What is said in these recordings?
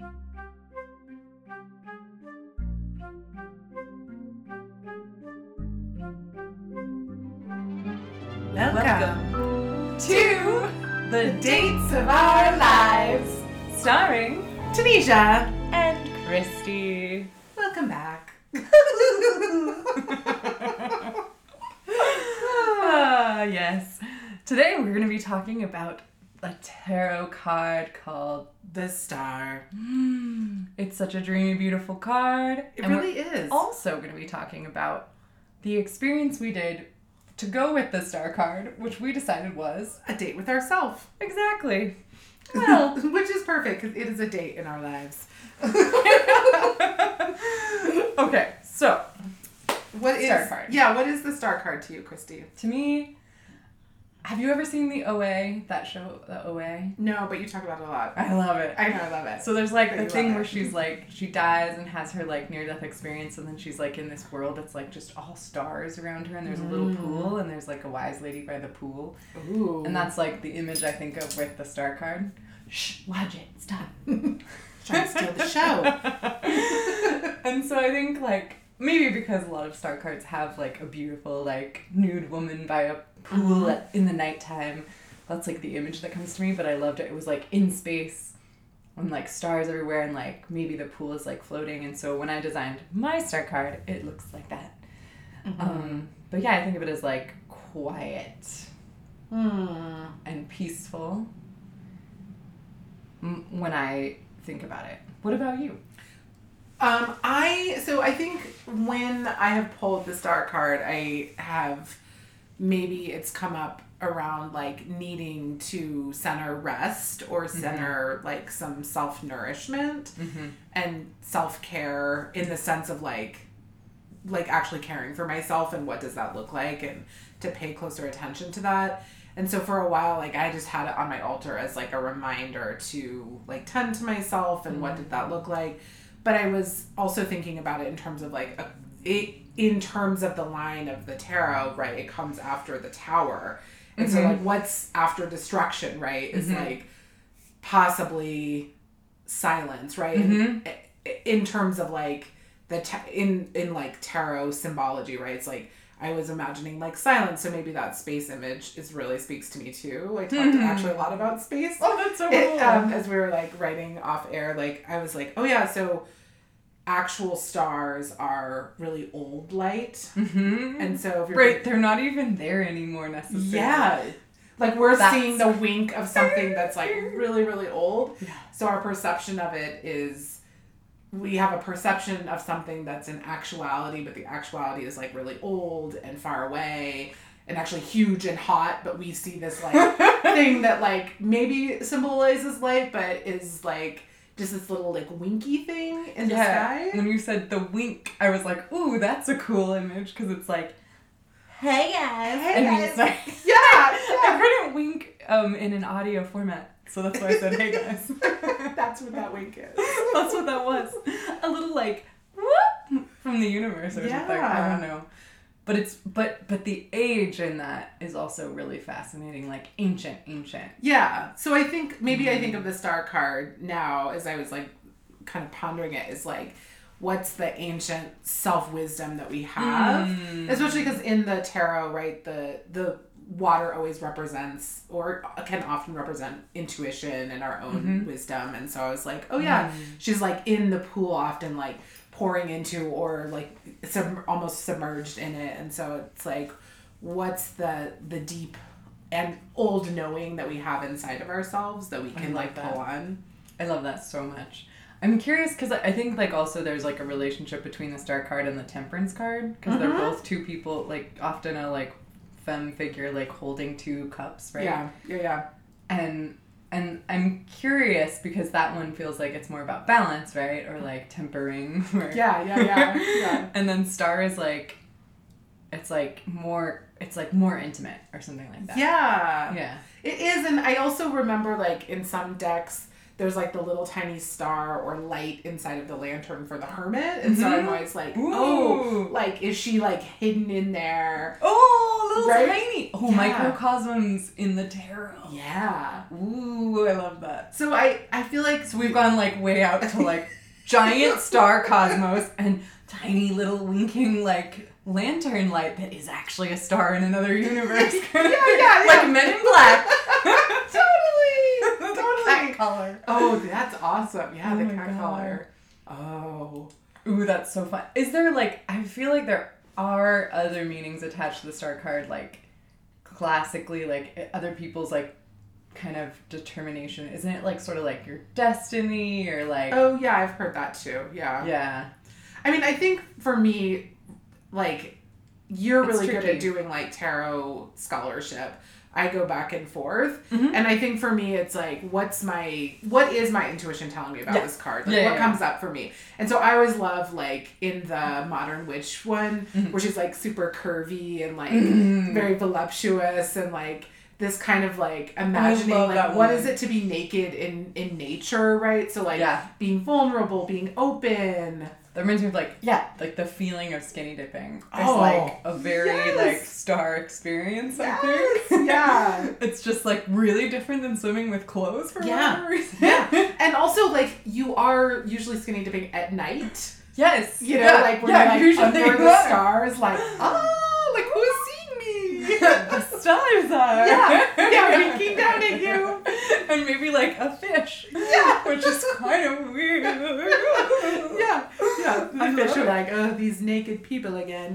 Welcome to The Dates of Our Lives, starring Tanisha and Christy. Welcome back. Yes. Today we're going to be talking about a tarot card called The Star. It's such a dreamy, beautiful card. It really is. Also going to be talking about the experience we did to go with the Star card, which we decided was A date with ourselves. exactly. Well, which is perfect because it is a date in our lives. okay, so What is Star card. Yeah, what is the Star card to you, Christy? to me, have you ever seen the OA, that show, the OA? No, but you talk about it a lot. I love it. I know, I love it. So there's like But the you thing love where it. she's like, she dies and has her like near-death experience, and then she's like in this world that's like just all stars around her, and there's a little pool, and there's like a wise lady by the pool. Ooh. And that's like the image I think of with the Star card. Shh, watch it, stop. Trying to steal the show. And so I think like, maybe because a lot of Star cards have like a beautiful like nude woman by a pool in the nighttime, that's like the image that comes to me. But I loved it. It was like in space and like stars everywhere, and like maybe the pool is like floating. And so when I designed my Star card, it looks like that. But yeah, I think of it as like quiet and peaceful when I think about it. What about you? I think when I have pulled the Star card, I have, maybe it's come up around like needing to center rest or center like some self-nourishment and self-care in the sense of like actually caring for myself, and what does that look like, and to pay closer attention to that. And so for a while, like I just had it on my altar as like a reminder to like tend to myself, and what did that look like. But I was also thinking about it in terms of like in terms of the line of the tarot, right? It comes after the Tower. And so like what's after destruction, right? Is like possibly silence, right? And in terms of like in like tarot symbology, right? It's like I was imagining like silence, so maybe that space image really speaks to me too. I talked actually a lot about space. Oh, that's so cool. As we were like writing off air, like I was like, oh yeah, so actual stars are really old light, and so if you're they're not even there anymore necessarily. yeah, like we're seeing the wink of something that's like really really old. Yeah. So our perception of it is, we have a perception of something that's in actuality, but the actuality is like really old and far away and actually huge and hot, but we see this like thing that like maybe symbolizes light, but is like just this little like winky thing in the sky. When you said the wink, I was like, ooh, that's a cool image, because it's like, hey guys. Hey and guys. he's like, I couldn't wink in an audio format, so that's why I said, hey guys. That's what that wink is. That's what that was. A little like, whoop, from the universe or something. I don't know. But it's but the age in that is also really fascinating, like ancient. Yeah. So I think maybe I think of the Star card now, as I was like kind of pondering it, is like, what's the ancient self-wisdom that we have? Especially because in the tarot, right, the water always represents, or can often represent, intuition and our own wisdom. And so I was like, oh yeah, she's like in the pool often, like pouring into, or like almost submerged in it. And so it's like, what's the deep and old knowing that we have inside of ourselves that we can like pull on? I love that so much. I'm curious because I think like also there's like a relationship between the Star card and the Temperance card, because they're both two people, like often a like femme figure like holding two cups, right? Yeah. And I'm curious because that one feels like it's more about balance, right? Or like tempering. Or Yeah. And then Star is like, it's like more intimate or something like that. Yeah. Yeah. It is. And I also remember like in some decks there's like the little tiny star or light inside of the lantern for the hermit. And so I'm always like, oh, like, is she like hidden in there? Oh, little right? tiny. Oh, microcosms in the tarot. Yeah. Ooh, I love that. So I feel like... So we've gone like way out to like giant star cosmos and tiny little winking like lantern light that is actually a star in another universe. yeah. Like Men in Black. Totally. Cat color. Oh, that's awesome. Yeah, the cat God. color. Oh. Ooh, that's so fun. Is there like, I feel like there are other meanings attached to the star card, like classically, like other people's like kind of determination. Isn't it like sort of like your destiny or like... Oh, yeah, I've heard that too. Yeah. Yeah. I mean, I think for me, like, you're really good tricky. at doing like tarot scholarship. I go back and forth. And I think for me, it's like, what is my intuition telling me about this card? Like, what comes up for me? And so I always love, like, in the Modern Witch one, where she's, like, super curvy and, like, very voluptuous and, like, this kind of, like, imagining, like, what is it to be naked in nature, right? So, like, being vulnerable, being open. That reminds me of like the feeling of skinny dipping. It's like a very like star experience, I think. Yeah. It's just like really different than swimming with clothes for whatever reason. Yeah. And also like you are usually skinny dipping at night. Yes. You know, like when you're like usually under the stars, like, oh, like who's seeing me? The stars are. Yeah, winking down at you. And maybe like a fish. Yeah. Which is kind of weird. Yeah. The fish are like, oh, these naked people again.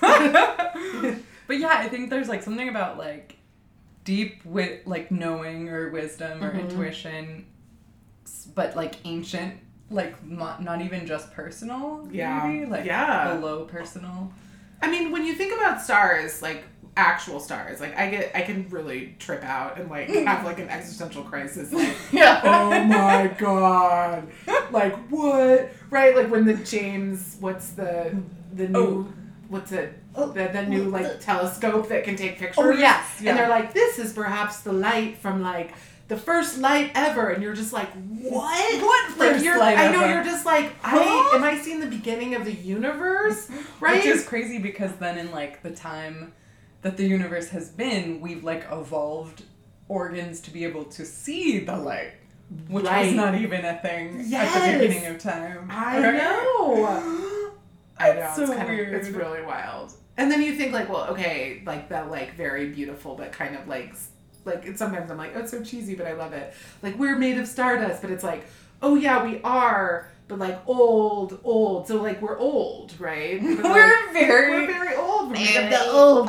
But yeah, I think there's like something about like deep like knowing or wisdom or intuition, but like ancient, like not even just personal. Maybe like below personal. I mean, when you think about stars, like actual stars, like I can really trip out and like have like an existential crisis. Like, oh my god, like what? Right? Like when the James, what's the new, what's it? The new like telescope that can take pictures. Oh yes, and they're like, this is perhaps the light from like the first light ever, and you're just like, what? What first light I know ever? you're just like, am I seeing the beginning of the universe? Right? Which is crazy because then in like the time that the universe has been, we've like evolved organs to be able to see the light, which was not even a thing at the beginning of time. I know. It's so kind weird. It's really wild. And then you think like, well, okay, like that like very beautiful, but kind of like it's sometimes I'm like, oh, it's so cheesy, but I love it. Like we're made of stardust, but it's like, oh yeah, we are, but like old. So like we're old, right? But, like, we're very old. We're made of the old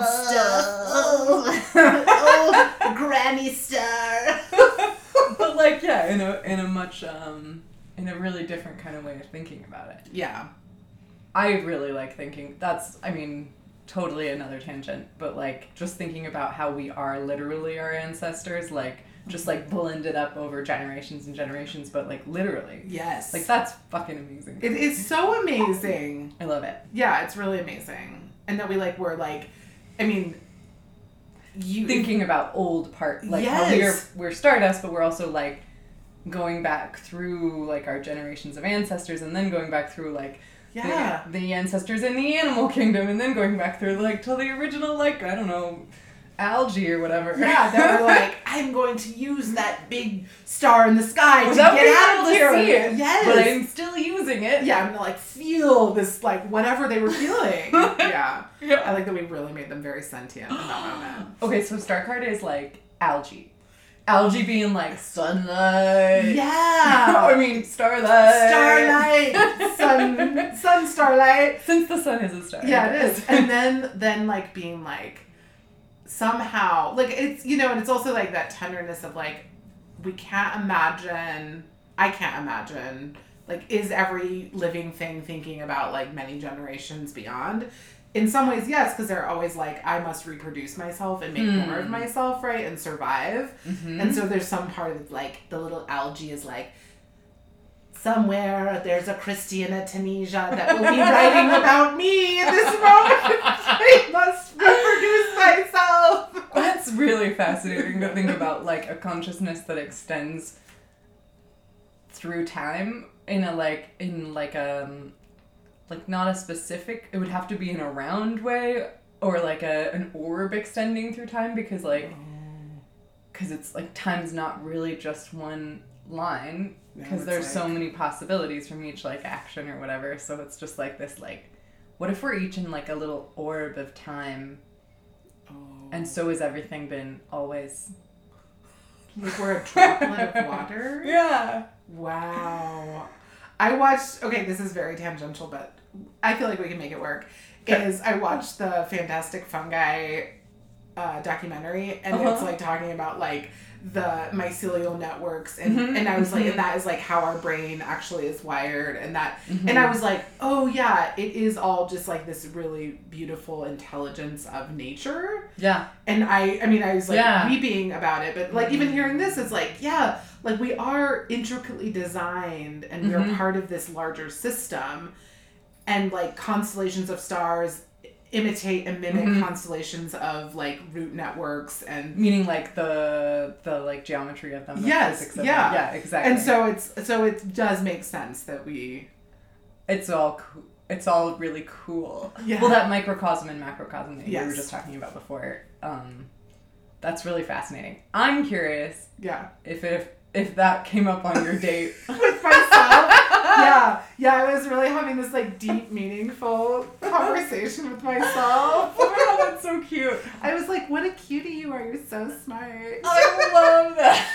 stuff. Old granny star. But like in a much in a really different kind of way of thinking about it. Yeah. I really like thinking totally another tangent, but like just thinking about how we are literally our ancestors, like just like blended up over generations and generations, but like literally. Yes. Like that's fucking amazing. It is so amazing. I love it. Yeah, it's really amazing. And that we're like, I mean, you thinking about old part, like how we're stardust, but we're also like going back through like our generations of ancestors and then going back through like the ancestors in the animal kingdom and then going back through like to the original like, I don't know, algae or whatever. Yeah, that were like, I'm going to use that big star in the sky to Without get out of here. being able to see it. Yes. But I'm still using it. Yeah, I'm gonna like feel this like whatever they were feeling. Yeah. I like that we really made them very sentient in that moment. Okay, so star card is like algae. Algae being like sunlight. Yeah. I mean starlight. Starlight. Sun starlight. Since the sun is a star. Yeah, it is. And then like being like somehow like it's and it's also like that tenderness of like I can't imagine like is every living thing thinking about like many generations beyond. In some ways, yes, because they're always like, I must reproduce myself and make more of myself, right, and survive. Mm-hmm. And so there's some part of like the little algae is like, somewhere there's a Christiana Tunisia that will be writing about me in this moment. I must reproduce myself. That's really fascinating to think about, like a consciousness that extends through time in not a specific, it would have to be in a round way or like an orb extending through time because it's like time's not really just one line because there's so many possibilities from each like action or whatever, so it's just like this like, what if we're each in like a little orb of time and so has everything been always like we're a droplet of water? Yeah. Wow. I watched, okay, this is very tangential, but I feel like we can make it work. Is I watched the Fantastic Fungi documentary, and it's like talking about like the mycelial networks, and and I was like, and that is like how our brain actually is wired, and that, and I was like, oh yeah, it is all just like this really beautiful intelligence of nature. Yeah. And I mean, I was like weeping about it, but like even hearing this, it's like, yeah, like we are intricately designed, and we are part of this larger system, and like constellations of stars imitate and mimic constellations of like root networks, and meaning like the like geometry of them. Yes, yeah, exactly. And so it does make sense that it's all really cool. Yeah. Well, that microcosm and macrocosm that you were just talking about before, that's really fascinating. I'm curious. Yeah. If that came up on your date with myself. Yeah, I was really having this like deep, meaningful conversation with myself. Oh my god, that's so cute. I was like, what a cutie you are, you're so smart. I love that.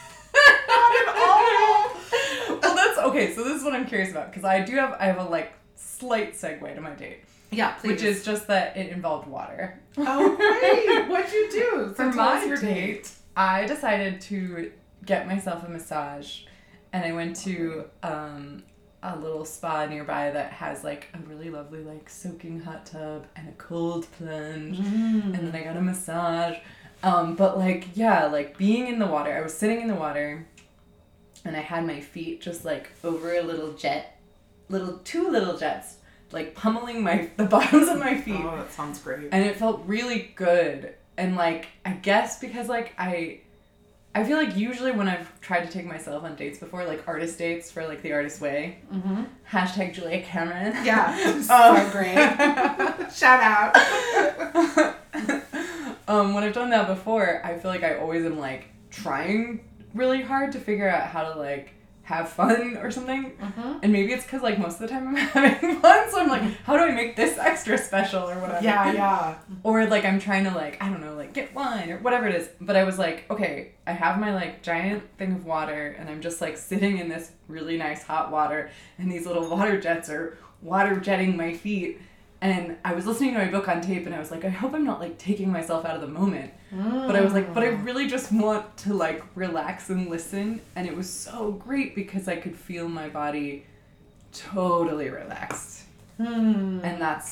Not at all. Well, that's okay, so this is what I'm curious about, because I have a like slight segue to my date. Yeah, please. Which is just that it involved water. Oh, great. What'd you do? For my date, I decided to get myself a massage, and I went to a little spa nearby that has like a really lovely like soaking hot tub and a cold plunge, and then I got a massage. But like, yeah, like being in the water, I was sitting in the water and I had my feet just like over a two little jets, like pummeling the bottoms of my feet. Oh, that sounds great. And it felt really good. And like, I guess because like I feel like usually when I've tried to take myself on dates before, like artist dates for like the artist way, hashtag Julia Cameron. Yeah, so great. Shout out. When I've done that before, I feel like I always am like trying really hard to figure out how to like have fun or something. And maybe it's because like most of the time I'm having fun, so I'm like, how do I make this extra special or whatever? Yeah. Or like I'm trying to like, I don't know, like get wine or whatever it is. But I was like, okay, I have my like giant thing of water, and I'm just like sitting in this really nice hot water, and these little water jets are water jetting my feet. And I was listening to my book on tape, and I was like, I hope I'm not like taking myself out of the moment. But I was like, but I really just want to like relax and listen. And it was so great because I could feel my body totally relaxed. And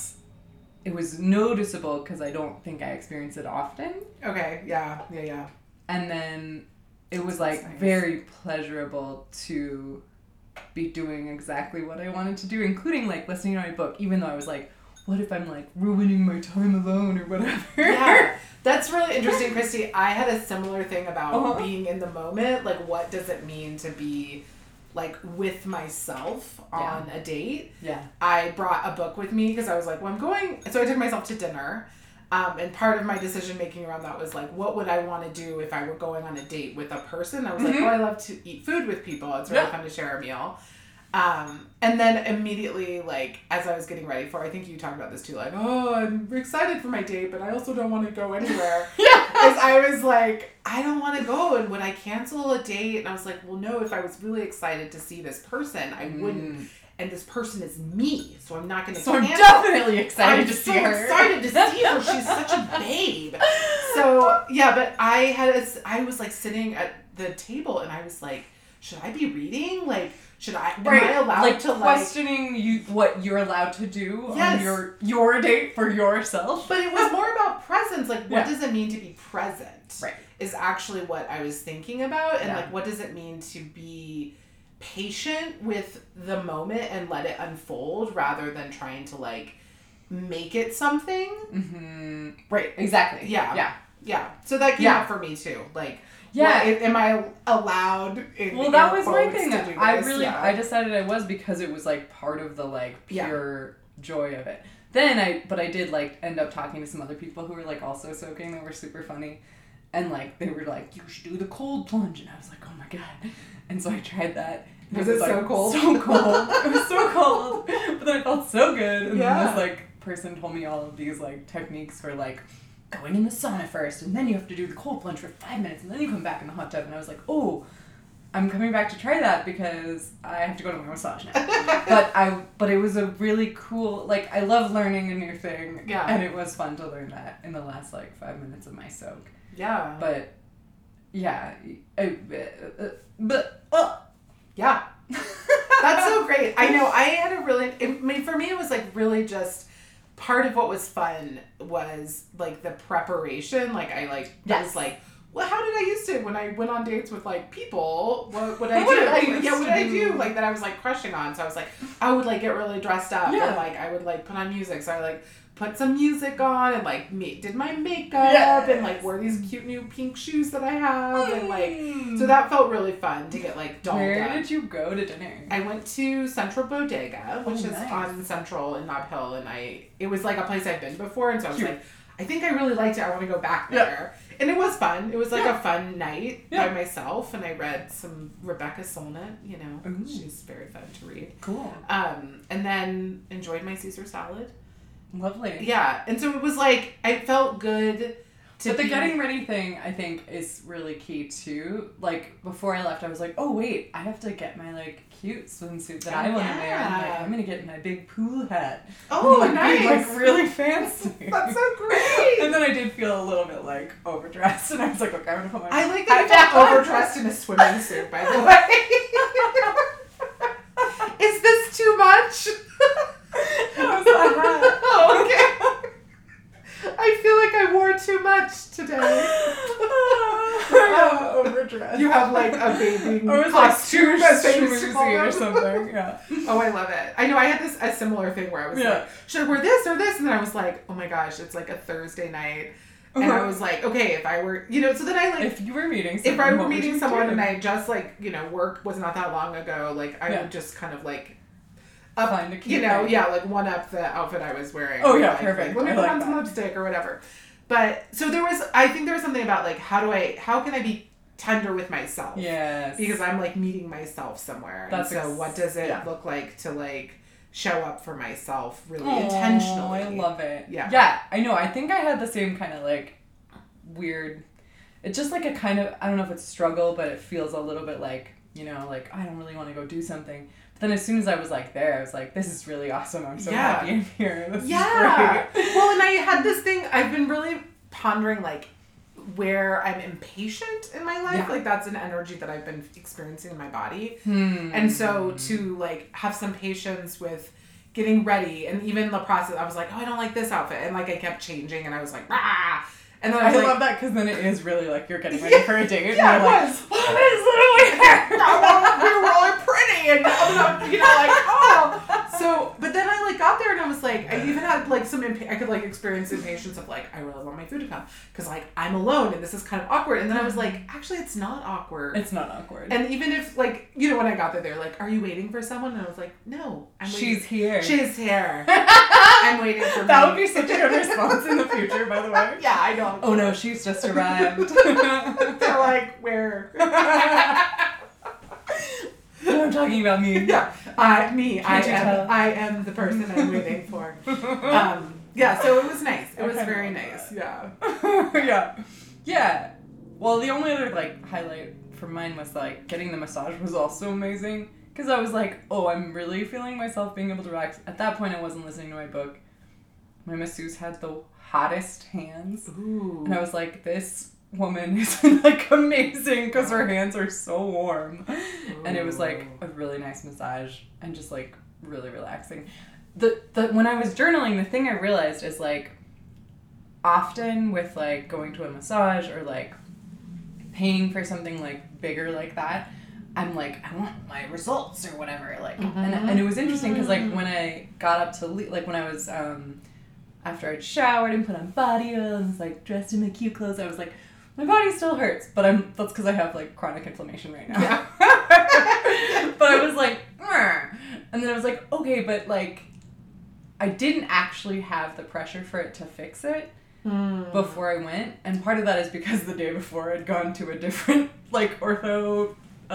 it was noticeable because I don't think I experience it often. Okay, yeah. And then it was like nice. very pleasurable to be doing exactly what I wanted to do, including like listening to my book, even though I was like, what if I'm like ruining my time alone or whatever? Yeah, that's really interesting, Christy. I had a similar thing about being in the moment. Like, what does it mean to be like with myself on a date? Yeah. I brought a book with me because I was like, well, I'm going. So I took myself to dinner. And part of my decision making around that was like, what would I want to do if I were going on a date with a person? I was like, oh, I love to eat food with people. It's really fun to share a meal. And then immediately, like, as I was getting ready for, I think you talked about this too, like, oh, I'm excited for my date, but I also don't want to go anywhere. Because I was like, I don't want to go, and would I cancel a date? And I was like, well, no, if I was really excited to see this person, I wouldn't. And this person is me, so I'm not going to cancel. I'm definitely excited to see her. I'm so excited to see her. She's such a babe. So, yeah, but I was, like, sitting at the table, and I was like, should I be reading? Like, am I allowed like, to, like... questioning what you're allowed to do on your date for yourself? But it was more about presence. Like, what does it mean to be present? Right. Is actually what I was thinking about. And, like, what does it mean to be patient with the moment and let it unfold rather than trying to, like, make it something? Right, exactly. Yeah. So that came up for me, too. Like... Yeah. Am I allowed in Well, that was my quotes thing. to do this? I decided I was because it was like part of the like pure joy of it. Then I did like end up talking to some other people who were like also soaking that were super funny. And like they were like, you should do the cold plunge, and I was like, oh my god. And so I tried that. Was it so cold? So cold. It was so cold. But then I felt so good. And Yeah. then this like person told me all of these like techniques for like going in the sauna first, and then you have to do the cold plunge for 5 minutes, and then you come back in the hot tub. And I was like, oh, I'm coming back to try that because I have to go to my massage now. But it was a really cool, like, I love learning a new thing. Yeah. And it was fun to learn that in the last, like, 5 minutes of my soak. Yeah. But, yeah. Yeah. That's so great. I know I had a really, for me it was like really just, part of what was fun was like the preparation. Like I like, I was like, well, how did I used to when I went on dates with like people? What would I do? What did I do? Like that I was like crushing on. So I was like, I would like get really dressed up and like I would like put on music. So I like put some music on and like did my makeup and like wore these cute new pink shoes that I have and like so that felt really fun to get like dolled up. Where did you go to dinner? I went to Central Bodega, which is nice. on Central in Nob Hill, and it was like a place I've been before, and so I was like, I think I really liked it. I want to go back there. And it was fun. It was like a fun night by myself, and I read some Rebecca Solnit, you know. Ooh. She's very fun to read. Cool. And then enjoyed my Caesar salad. Lovely. Yeah, and so it was like, I felt good But the getting ready thing, I think, is really key too. Like, before I left, I was like, oh wait, I have to get my like cute swimsuit that I want to wear. And, like, I'm gonna get my big pool hat. Oh, like, nice. Be, like really fancy. That's so great. And then I did feel a little bit like overdressed, and I was like, okay, I'm gonna put my. I like that you felt overdressed in a swimming suit, by the way. Is this too much? That was the hat. Oh, okay. I feel like I wore too much today. Overdressed. You have like a bathing Or was costume like as they used to call schmoozy or them. something. Yeah. Oh, I love it. I know I had a similar thing where I was like, should I wear this or this? And then I was like, oh my gosh, it's like a Thursday night. And I was like, okay, if I were, you know, so then I like, if you were meeting someone, if I were meeting someone and I just like, you know, work was not that long ago, like I would just kind of like, find a cute you know, thing. like one up the outfit I was wearing. Oh yeah, like, perfect. Let me I put like on some lipstick or whatever. But so I think there was something about like, how can I be tender with myself? Yes. Because I'm like meeting myself somewhere. That's and so what does it look like to like show up for myself really intentionally? I love it. Yeah. Yeah, I know. I think I had the same kind of like weird, it's just like a kind of, I don't know if it's struggle, but it feels a little bit like, you know, like I don't really want to go do something. But then as soon as I was like there, I was like, this is really awesome. I'm so happy I'm here. This is great. Well, and I had this thing, I've been really pondering like where I'm impatient in my life. Yeah. Like that's an energy that I've been experiencing in my body. And so to like have some patience with getting ready and even the process, I was like, oh, I don't like this outfit. And like I kept changing and I was like, ah. And then I was love that because then it is really like you're getting ready for a date. Yeah, and you're it like, was. what is literally here? You're really pretty and you know like oh so but then I like got there and I was like I even had like some I could like experience impatience of like I really want my food to come because like I'm alone and this is kind of awkward and then I was like actually it's not awkward. It's not awkward. And even if like you know when I got there they're like are you waiting for someone and I was like no I'm waiting. She's here. She's here. I'm waiting for That me. would be such a good response in the future, by the way. Yeah, I know. Oh no, she's just arrived. They're like where? I'm talking about me. Yeah, I am the person I'm waiting for. Yeah, so it was nice. It was very nice. Yeah. Yeah. Well, the only other like highlight for mine was like getting the massage was also amazing because I was like, oh, I'm really feeling myself being able to relax. At that point, I wasn't listening to my book. My masseuse had the hottest hands, and I was like, this woman is like amazing because her hands are so warm. And it was like a really nice massage and just like really relaxing. The when I was journaling, the thing I realized is like often with like going to a massage or like paying for something like bigger like that, I'm like I want my results or whatever like and it was interesting because like when I got up to like when I was after I'd showered and put on body oil and was like dressed in my cute clothes, I was like, my body still hurts, but that's because I have like chronic inflammation right now. Yeah. But I was like, "Meh." And then I was like, okay, but like, I didn't actually have the pressure for it to fix it before I went. And part of that is because the day before I'd gone to a different like ortho,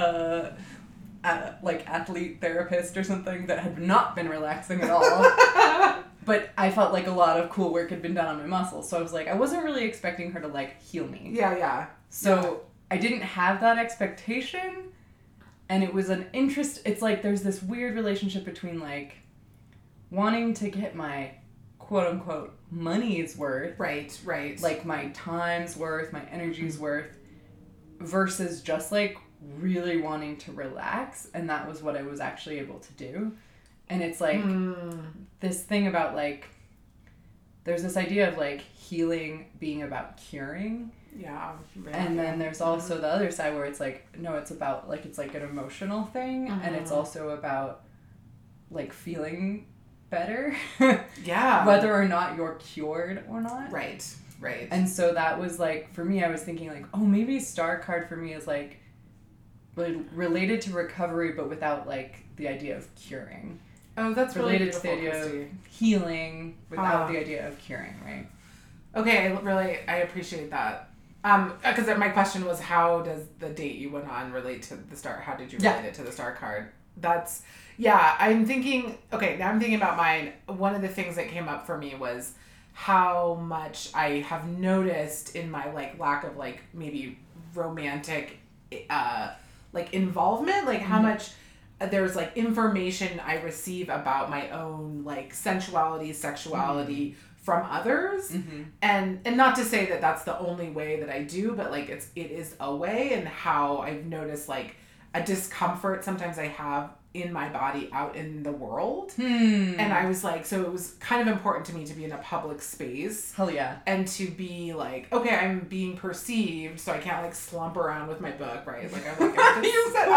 like athlete therapist or something that had not been relaxing at all. But I felt like a lot of cool work had been done on my muscles. So I was like, I wasn't really expecting her to like heal me. Yeah. So I didn't have that expectation. And it was an interest. It's like there's this weird relationship between like wanting to get my quote unquote money's worth. Right. Like my time's worth, my energy's worth, versus just like really wanting to relax. And that was what I was actually able to do. And it's like this thing about like, there's this idea of like healing being about curing. Yeah. And then there's also the other side where it's like, no, it's about like, it's like an emotional thing. And it's also about like feeling better. Yeah. Whether or not you're cured or not. Right. And so that was like, for me, I was thinking like, oh, maybe Star Card for me is like related to recovery, but without like the idea of curing. Oh, that's really related to the idea of healing without the idea of curing, right? Okay, I appreciate that. Because my question was, how does the date you went on relate to the star? How did you relate it to the star card? I'm thinking about mine. One of the things that came up for me was how much I have noticed in my like lack of like maybe romantic like involvement, like how much there's like information I receive about my own like sensuality, sexuality from others. And not to say that that's the only way that I do, but like it is a way, and how I've noticed like a discomfort sometimes I have in my body out in the world. And I was like, so it was kind of important to me to be in a public space. Hell yeah. And to be like, okay, I'm being perceived, so I can't like slump around with my book, right? Like I'm like, I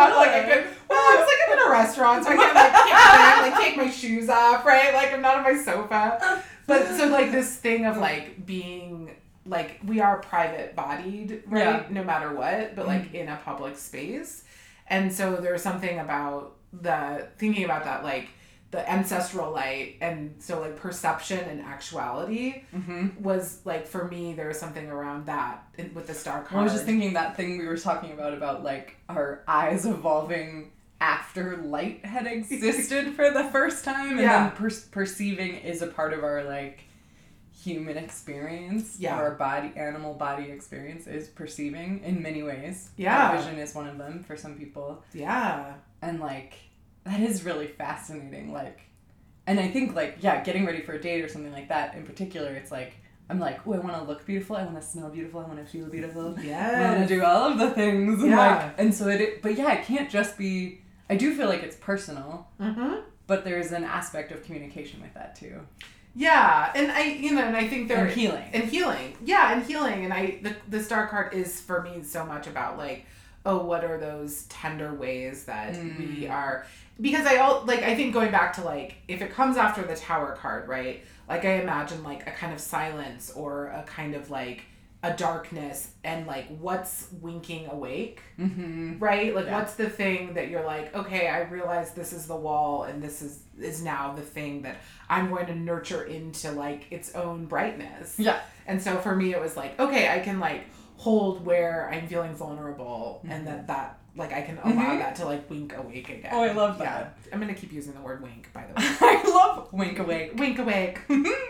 was like, I'm in a restaurant, so I can't take my shoes off, right? Like I'm not on my sofa. But so like this thing of like being like, we are private bodied, right? Yeah. No matter what, but like in a public space. And so there's something about thinking about that, like the ancestral light, and so like perception and actuality was like, for me, there was something around that with the star card. I was just thinking that thing we were talking about like our eyes evolving after light had existed for the first time, and then perceiving is a part of our like human experience. Yeah. Our animal body experience is perceiving in many ways. Yeah. Vision is one of them for some people. Yeah. And like, that is really fascinating. Like, and I think like, yeah, getting ready for a date or something like that in particular, it's like, I'm like, oh, I want to look beautiful. I want to smell beautiful. I want to feel beautiful. Yes. I want to do all of the things. And like, and so but yeah, it can't just be, I do feel like it's personal, but there's an aspect of communication with that too. Yeah, and I think And healing. Yeah, and healing. And the star card is for me so much about like, oh, what are those tender ways that we are, because I think going back to like, if it comes after the Tower card, right? Like I imagine like a kind of silence or a kind of like a darkness, and like what's winking awake, right? Like what's the thing that you're like, okay, I realize this is the wall, and this is now the thing that I'm going to nurture into like its own brightness. Yeah. And so for me it was like, okay, I can like hold where I'm feeling vulnerable, and that like I can allow that to like wink awake again. Oh, I love that. Yeah. I'm gonna keep using the word wink, by the way. I love wink awake. Wink awake.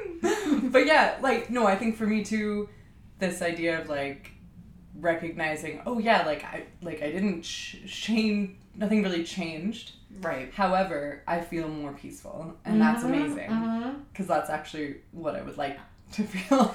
But yeah, like, no, I think for me too, this idea of like recognizing, oh yeah, like I didn't change, nothing really changed. Right. However, I feel more peaceful, and that's amazing, because that's actually what I would like to feel.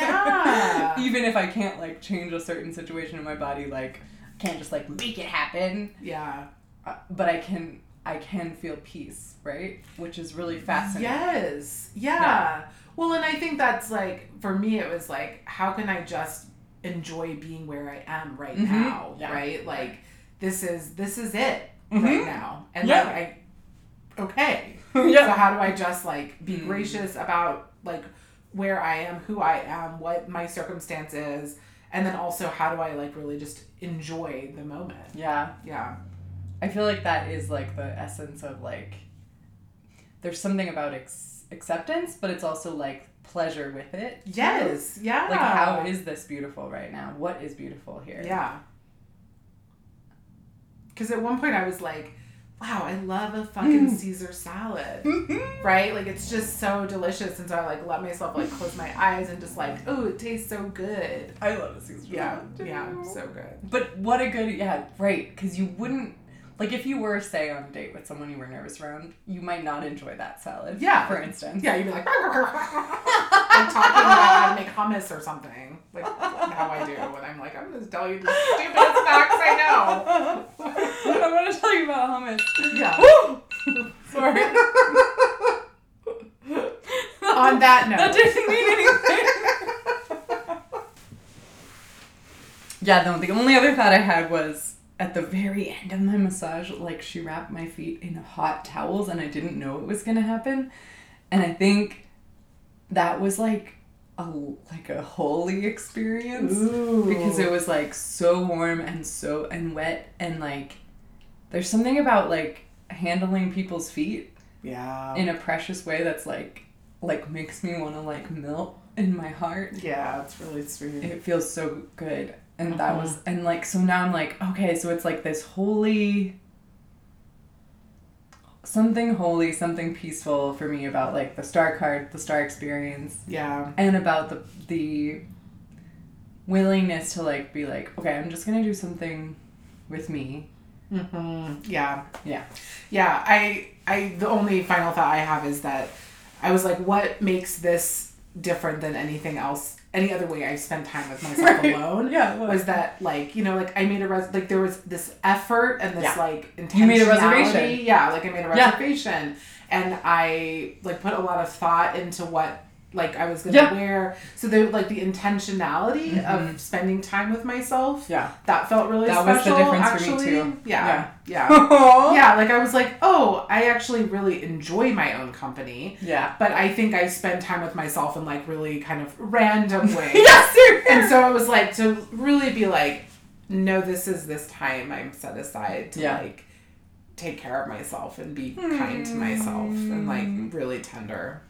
Yeah. Even if I can't like change a certain situation in my body, like I can't just like make it happen. Yeah. But I can feel peace, right? Which is really fascinating. Yes. Yeah. Well, and I think that's like, for me, it was like, how can I just enjoy being where I am right now, right? Like, this is it right now. And like, okay. So how do I just like be gracious about like where I am, who I am, what my circumstance is, And then also, how do I like really just enjoy the moment? Yeah. Yeah. I feel like that is like the essence of like, there's something about acceptance, but it's also like pleasure with it. Yes. Yeah. Like, how is this beautiful right now? What is beautiful here? Yeah. Because at one point I was like, wow, I love a fucking Caesar salad. Right? Like, it's just so delicious. And so I like let myself like close my eyes and just like, oh, it tastes so good. I love a Caesar salad too. Yeah, so good. But what a good, yeah, right. Because you wouldn't, like if you were, say, on a date with someone you were nervous around, you might not enjoy that salad. Yeah. For instance. Yeah, you'd be like, like talking about how to make hummus or something. Like how I do when I'm like, I'm going to tell you the stupidest facts I know. I want to tell you about hummus. Yeah. Woo! Sorry. On that note. That didn't mean anything. Yeah, no, the only other thought I had was at the very end of my massage, like she wrapped my feet in hot towels and I didn't know it was going to happen. And I think that was like a holy experience. Ooh. Because it was like so warm and wet, and like there's something about like handling people's feet Yeah. in a precious way that's like makes me want to like melt in my heart. Yeah, it's really sweet. It feels so good. And that was, and like, so now I'm like, okay, so it's like this something peaceful for me about like the star card, the star experience. Yeah. And about the willingness to like be like, okay, I'm just gonna do something with me. Yeah. Yeah. Yeah. I the only final thought I have is that I was like, what makes this different than anything else, any other way I've spent time with myself alone? Yeah. Was that like, you know, like I made like there was this effort and this like intentionality. You made a reservation. Yeah, like I made a reservation, and I like put a lot of thought into what like I was gonna wear. So there like the intentionality of spending time with myself. Yeah. That felt really special. That was the difference actually. For me too. Yeah. Yeah, like I was like, oh, I actually really enjoy my own company. Yeah. But I think I spend time with myself in like really kind of random ways. Yes, and so I was like, to really be like, no, this is this time I'm set aside to like take care of myself and be kind to myself and like really tender.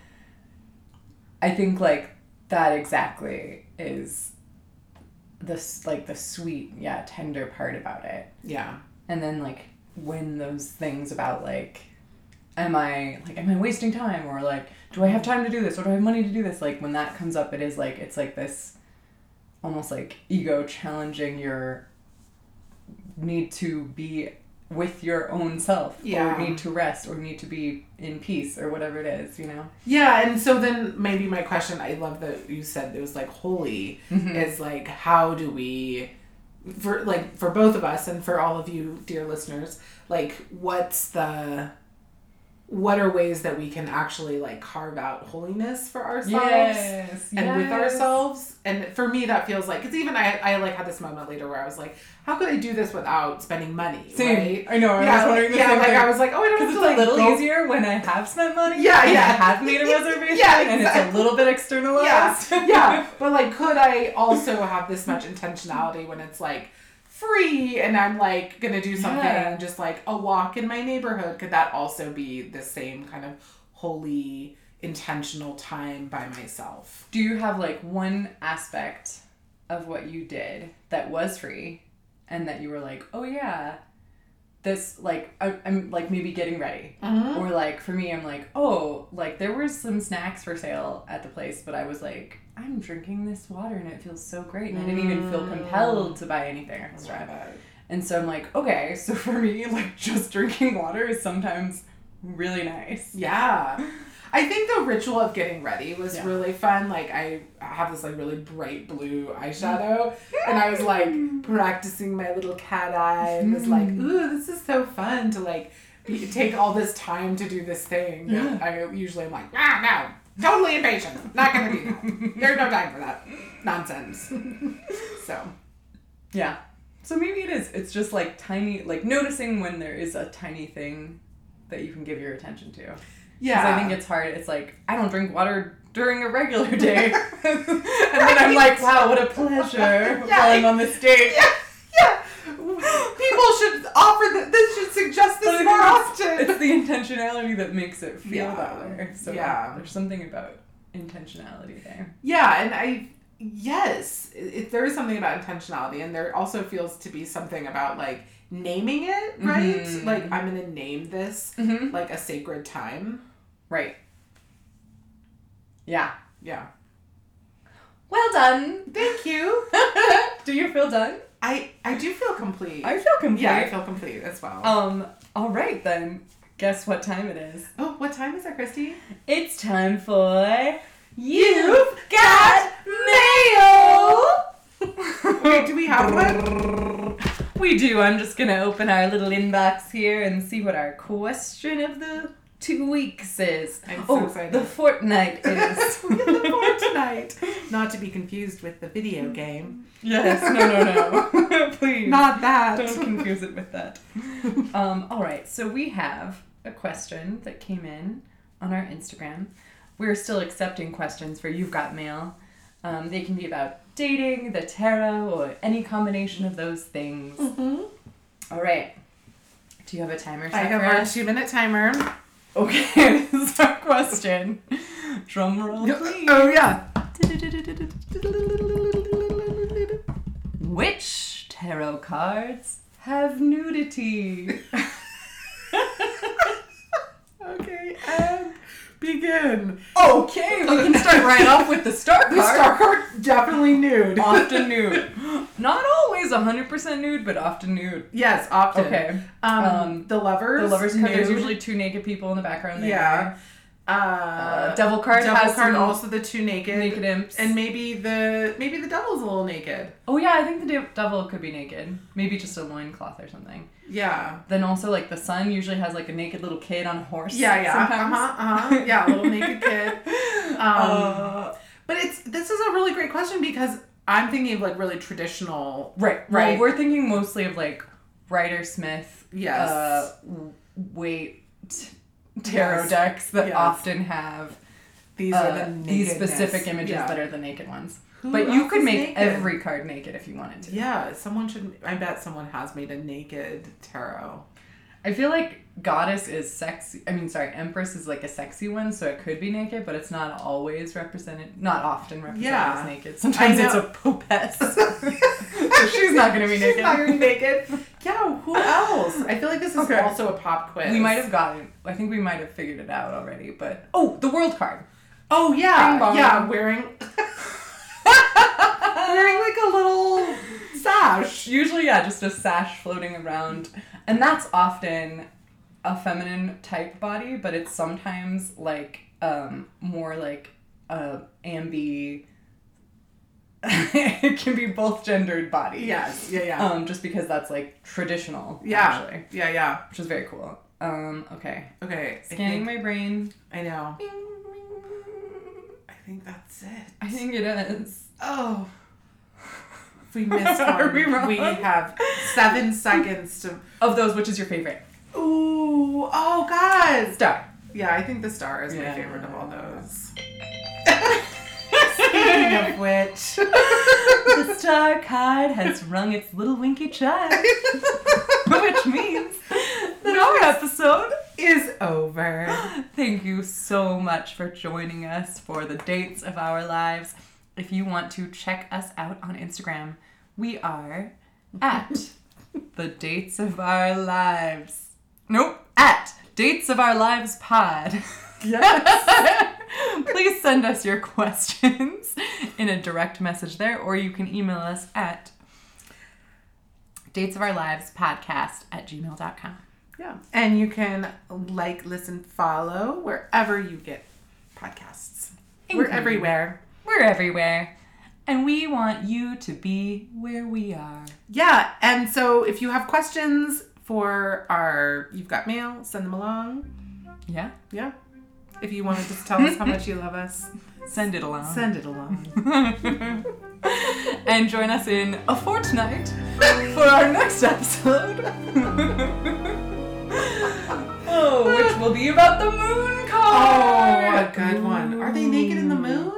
I think like that exactly is this like the sweet, tender part about it. Yeah. And then like when those things about like am I wasting time, or like do I have time to do this, or do I have money to do this, like when that comes up, it is like it's like this almost like ego challenging your need to be with your own self, or need to rest, or need to be in peace, or whatever it is, you know? Yeah, and so then maybe my question, I love that you said it was like holy, is like how do we, for both of us and for all of you dear listeners, like what are ways that we can actually like carve out holiness for ourselves and with ourselves? And for me that feels like, because even I like had this moment later where I was like, how could I do this without spending money? Same. Right? I know. I was wondering the same thing. I was like, oh, I don't have to like it's a little easier when I have spent money. Yeah, and I have made a reservation. And it's a little bit externalized. Yeah. But like, could I also have this much intentionality when it's like free and I'm like gonna do something just like a walk in my neighborhood? Could that also be the same kind of holy intentional time by myself? Do you have like one aspect of what you did that was free and that you were like, oh yeah, this like I'm like maybe getting ready, or like for me I'm like, oh, like there were some snacks for sale at the place, but I was like, I'm drinking this water and it feels so great, and I didn't even feel compelled to buy anything extra. And so I'm like, okay, so for me like just drinking water is sometimes really nice. Yeah. I think the ritual of getting ready was really fun. Like I have this like really bright blue eyeshadow and I was like practicing my little cat eye and was like, ooh, this is so fun to like take all this time to do this thing. Yeah. I usually am like, no, totally impatient. Not gonna do that. There's no time for that nonsense. So. Yeah. So maybe it is. It's just like tiny, like noticing when there is a tiny thing that you can give your attention to. Yeah. I think it's hard. It's like, I don't drink water during a regular day. And then I'm like, wow, what a pleasure falling on this date. Yeah. People should offer this should suggest this more often. It's the intentionality that makes it feel Yeah. that way. So there's something about intentionality there. Yeah, and there is something about intentionality, and there also feels to be something about like naming it, right? Mm-hmm. Like, I'm gonna name this like a sacred time. Right. Yeah. Yeah. Well done. Thank you. Do you feel done? I do feel complete. I feel complete. Yeah, I feel complete as well. All right then. Guess what time it is? Oh, what time is it, Christy? It's time for You've Got Mail! Wait, do we have one? We do. I'm just going to open our little inbox here and see what our question of the 2 weeks is. I'm so excited. The fortnight is. We have the fortnight. Not to be confused with the video game. Yes, no. Please. Not that. Don't confuse it with that. All right, so we have a question that came in on our Instagram. We're still accepting questions for You've Got Mail. They can be about dating, the tarot, or any combination of those things. Mm-hmm. All right. Do you have a timer set I have for our us? 2-minute timer. Okay, this is our question. Drum roll, please. Oh, yeah. Which tarot cards have nudity? Okay, and begin. Okay, we can start right off with the star card. The star card, definitely nude. Often nude. Not always 100% nude, but often nude. Yes, often. Okay. The lovers. The lovers, nude. there's usually 2 naked people in the background there. Yeah. Devil card has some also the 2 naked imps. and maybe the devil's a little naked. Oh yeah, I think the devil could be naked. Maybe just a loincloth or something. Yeah. Then also like the sun usually has like a naked little kid on a horse. Yeah. Sometimes. Yeah, a little naked kid. But this is a really great question because I'm thinking of like really traditional. Right. Well, we're thinking mostly of like Rider Smith. Yes. Tarot decks that Yes. often have These are the these nakedness. specific images Yeah. that are the naked ones. Who But you else could is make naked? every card naked if you wanted to. Yeah, I bet someone has made a naked tarot. I feel like Goddess is sexy. Empress is like a sexy one, so it could be naked, but it's not always represented, not often represented as naked. Sometimes it's a popess. So she's not going to be naked. She's not going to be naked. Yeah, who else? I feel like this is also a pop quiz. We might have I think we might have figured it out already, but... Oh, the world card. Oh, yeah. Bing bong. Yeah, wearing like a little sash. Usually, yeah, just a sash floating around. And that's often a feminine type body, but it's sometimes like more like ambi. It can be both gendered body. Yes, yeah. Just because that's like traditional. Yeah, actually, yeah. which is very cool. Okay. Okay. Scanning my brain. I know. I think that's it. I think it is. Oh. If we missed one, we wrong? we have 7 seconds to... Of those, which is your favorite? Ooh. Oh, God. Star. Yeah, I think the star is my Yeah. favorite of all those. Speaking of which... The star card has rung its little winky chime. Which means that our episode is over. Thank you so much for joining us for the dates of our lives. If you want to check us out on Instagram, we are at the dates of our lives. Nope, at Dates of Our Lives Pod. Yes. Please send us your questions in a direct message there, or you can email us at datesofourlivespodcast@gmail.com. Yeah. And you can like, listen, follow wherever you get podcasts. We're everywhere. We're everywhere. And we want you to be where we are. Yeah. And so if you have questions for our You've Got Mail, send them along. Yeah? Yeah. If you want to just tell us how much you love us, Send it along. send it along. And join us in a fortnight for our next episode. Which will be about the moon card. Oh, a good one. Are they naked in the moon?